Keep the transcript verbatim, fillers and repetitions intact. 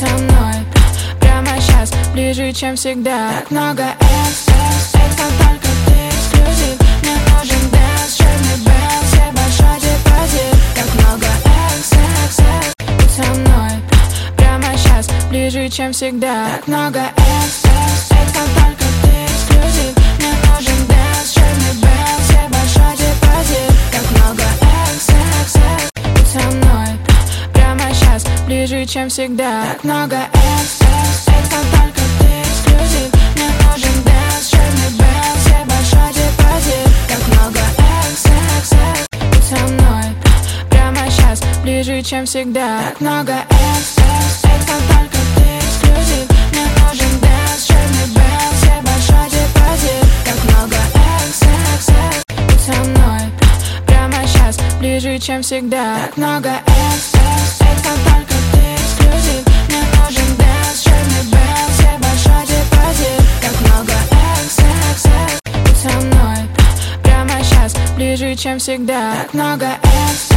со мной прямо сейчас, ближе, чем всегда. Так много экс, экс, экс, но только ты эксклюзив. Мне нужен дэнс, черный бэнс, все большой депозит. Так много экс, экс, экс, будь со мной прямо сейчас, ближе, чем всегда. Так много экс, экс, экс, но только ты эксклюзив. Мне нужен дэнс, черный бэнс, все большой депозит. Так много экс, экс, экс, будь со мной прямо сейчас, ближе, чем всегда. Так много экс, экс, экс, но только ты эксклюзив. Мне нужен дэнс, черный бэнс, все большой депозит. Так много экс, экс, экс, будь со мной прямо сейчас, ближе, чем всегда. Так много экс, экс, экс, но только ты эксклюзив. Мне нужен дэнс, черный бэнс, все большой депозит. Так много экс, экс, экс, будь со мной прямо сейчас, ближе, чем всегда. Так много экс, экс, экс, но только ты эксклюзив. Мне нужен дэнс, черный бэнс, все большой депозит. Так много экс, экс, экс, будь со мной прямо сейчас, ближе, чем всегда. Так много экс.